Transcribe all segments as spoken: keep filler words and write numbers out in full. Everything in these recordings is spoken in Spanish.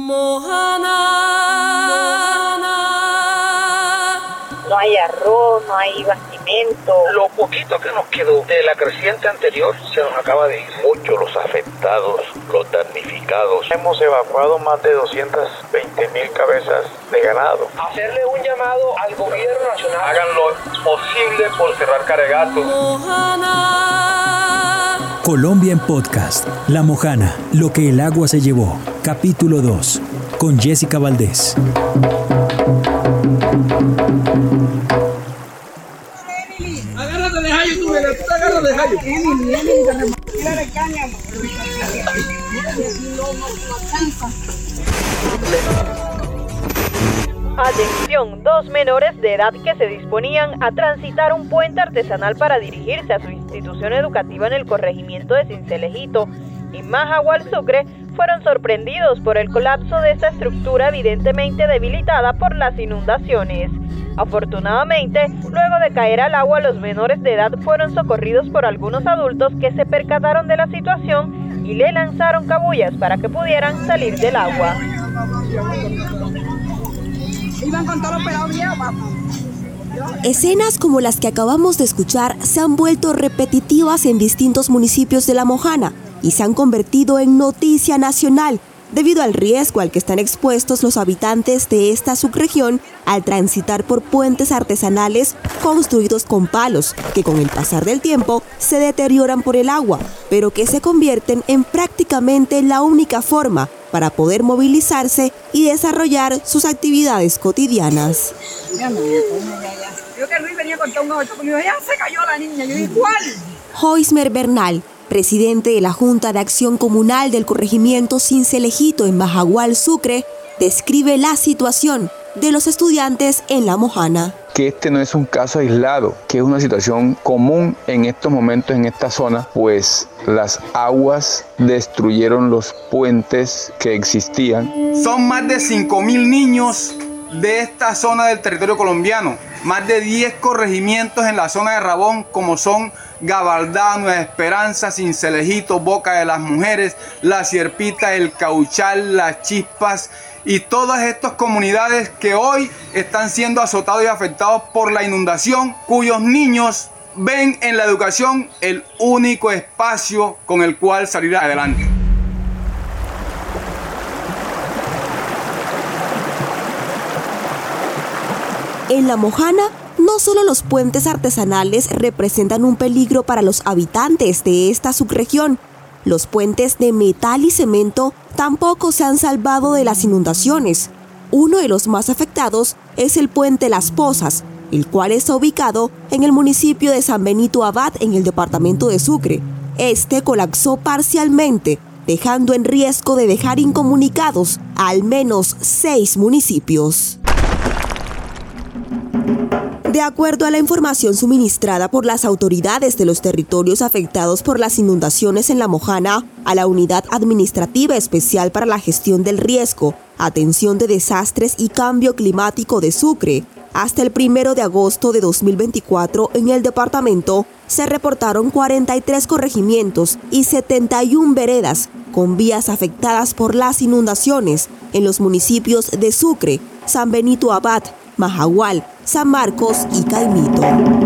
Mojana. No hay arroz, no hay bastimento. Lo poquito que nos quedó de la creciente anterior se nos acaba de ir. Muchos los afectados, los damnificados. Hemos evacuado más de doscientas veinte mil cabezas de ganado. Hacerle un llamado al gobierno nacional. Hagan lo posible por cerrar Caregato. Mojana. Colombia en Podcast. La Mojana, lo que el agua se llevó. Capítulo dos. Con Jessica Valdés. Agárrate de Jayo, tú, mira, tú te agarras de Jayo. Atención, dos menores de edad que se disponían a transitar un puente artesanal para dirigirse a su institución educativa en el corregimiento de Cincelejito, en Majagual, Sucre, fueron sorprendidos por el colapso de esta estructura evidentemente debilitada por las inundaciones. Afortunadamente, luego de caer al agua, los menores de edad fueron socorridos por algunos adultos que se percataron de la situación y le lanzaron cabullas para que pudieran salir del agua. Escenas como las que acabamos de escuchar se han vuelto repetitivas en distintos municipios de La Mojana y se han convertido en noticia nacional debido al riesgo al que están expuestos los habitantes de esta subregión al transitar por puentes artesanales construidos con palos que con el pasar del tiempo se deterioran por el agua, pero que se convierten en prácticamente la única forma para poder movilizarse y desarrollar sus actividades cotidianas. Yo que Luis venía con un ocho conmigo, ya se cayó la niña, yo igual. Joismer Bernal, presidente de la Junta de Acción Comunal del corregimiento Cincelejito en Majagual, Sucre, describe la situación de los estudiantes en La Mojana. Que este no es un caso aislado, que es una situación común en estos momentos en esta zona, pues las aguas destruyeron los puentes que existían. Son más de cinco mil niños de esta zona del territorio colombiano, más de diez corregimientos en la zona de Rabón, como son Gabaldá, Nueva Esperanza, Cincelejito, Boca de las Mujeres, La Cierpita, El Cauchal, Las Chispas y todas estas comunidades que hoy están siendo azotados y afectados por la inundación, cuyos niños ven en la educación el único espacio con el cual salir adelante. En La Mojana, no solo los puentes artesanales representan un peligro para los habitantes de esta subregión, los puentes de metal y cemento tampoco se han salvado de las inundaciones. Uno de los más afectados es el puente Las Pozas, el cual está ubicado en el municipio de San Benito Abad, en el departamento de Sucre. Este colapsó parcialmente, dejando en riesgo de dejar incomunicados a al menos seis municipios. De acuerdo a la información suministrada por las autoridades de los territorios afectados por las inundaciones en La Mojana, a la Unidad Administrativa Especial para la Gestión del Riesgo, Atención de Desastres y Cambio Climático de Sucre, hasta el primero de agosto de dos mil veinticuatro en el departamento se reportaron cuarenta y tres corregimientos y setenta y una veredas con vías afectadas por las inundaciones en los municipios de Sucre, San Benito Abad, Majagual, San Marcos y Caimito.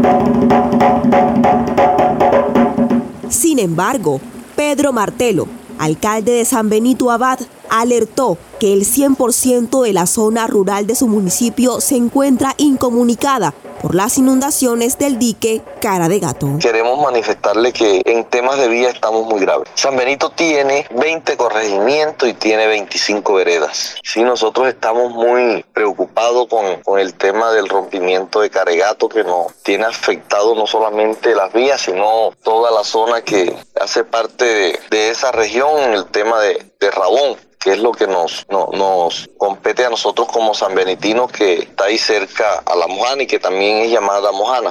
Sin embargo, Pedro Martelo, alcalde de San Benito Abad, alertó que el cien por ciento de la zona rural de su municipio se encuentra incomunicada por las inundaciones del dique Cara de Gato. Queremos manifestarle que en temas de vía estamos muy graves. San Benito tiene veinte corregimientos y tiene veinticinco veredas. Sí, nosotros estamos muy preocupados con, con el tema del rompimiento de Cara de Gato, que nos tiene afectado no solamente las vías, sino toda la zona que hace parte de, de esa región en el tema de, de Rabón, que es lo que nos, no, nos compete a nosotros como sanbenitinos, que está ahí cerca a La Mojana y que también es llamada La Mojana.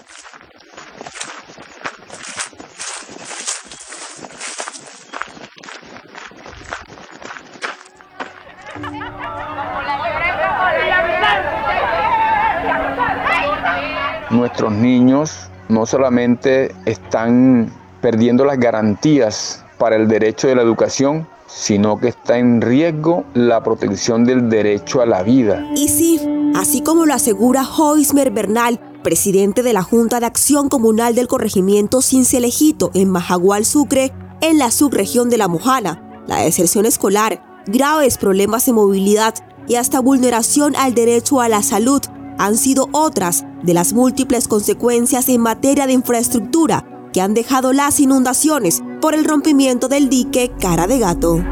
Nuestros niños no solamente están perdiendo las garantías para el derecho de la educación, sino que está en riesgo la protección del derecho a la vida. Y sí, así como lo asegura Joismer Bernal, presidente de la Junta de Acción Comunal del corregimiento Cincelejito en Majagual, Sucre, en la subregión de La Mojana, la deserción escolar, graves problemas de movilidad y hasta vulneración al derecho a la salud han sido otras de las múltiples consecuencias en materia de infraestructura que han dejado las inundaciones por el rompimiento del dique Cara de Gato.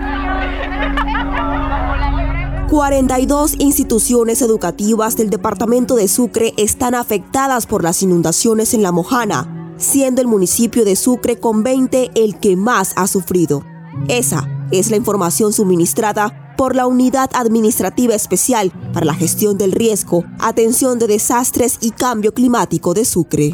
cuarenta y dos instituciones educativas del departamento de Sucre están afectadas por las inundaciones en La Mojana, siendo el municipio de Sucre con veinte el que más ha sufrido. Esa es la información suministrada por la Unidad Administrativa Especial para la Gestión del Riesgo, Atención de Desastres y Cambio Climático de Sucre.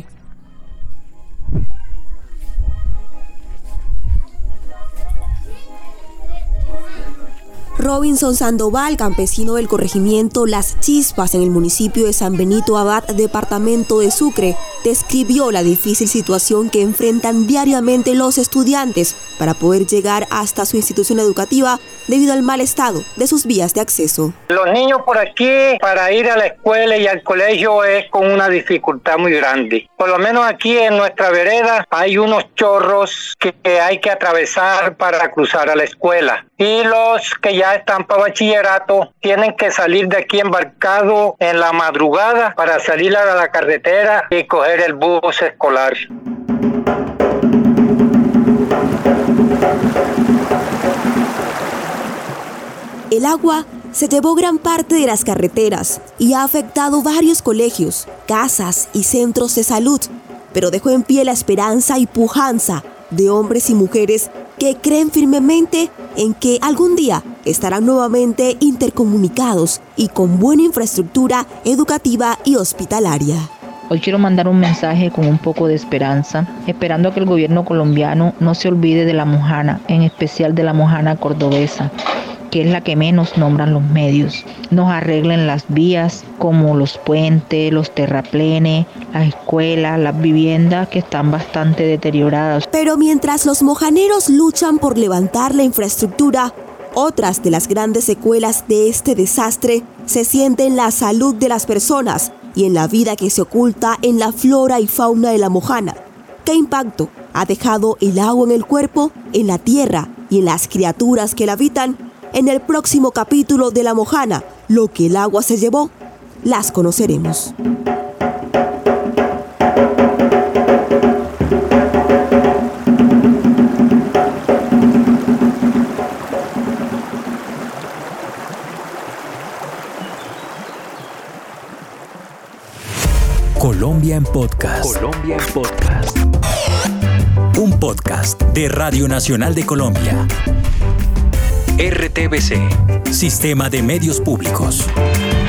Robinson Sandoval, campesino del corregimiento Las Chispas en el municipio de San Benito Abad, departamento de Sucre, describió la difícil situación que enfrentan diariamente los estudiantes para poder llegar hasta su institución educativa debido al mal estado de sus vías de acceso. Los niños por aquí para ir a la escuela y al colegio es con una dificultad muy grande. Por lo menos aquí en nuestra vereda hay unos chorros que hay que atravesar para cruzar a la escuela. Y los que ya están para bachillerato tienen que salir de aquí embarcados en la madrugada para salir a la carretera y coger el bus escolar. El agua se llevó gran parte de las carreteras y ha afectado varios colegios, casas y centros de salud, pero dejó en pie la esperanza y pujanza de hombres y mujeres que creen firmemente en que algún día estarán nuevamente intercomunicados y con buena infraestructura educativa y hospitalaria. Hoy quiero mandar un mensaje con un poco de esperanza, esperando que el gobierno colombiano no se olvide de La Mojana, en especial de La Mojana cordobesa, que es la que menos nombran los medios. Nos arreglen las vías como los puentes, los terraplenes, las escuelas, las viviendas que están bastante deterioradas. Pero mientras los mojaneros luchan por levantar la infraestructura, otras de las grandes secuelas de este desastre se sienten en la salud de las personas y en la vida que se oculta en la flora y fauna de La Mojana. ¿Qué impacto ha dejado el agua en el cuerpo, en la tierra y en las criaturas que la habitan? En el próximo capítulo de La Mojana, lo que el agua se llevó, las conoceremos. Colombia en Podcast. Colombia en Podcast. Un podcast de Radio Nacional de Colombia. R T V C. Sistema de Medios Públicos.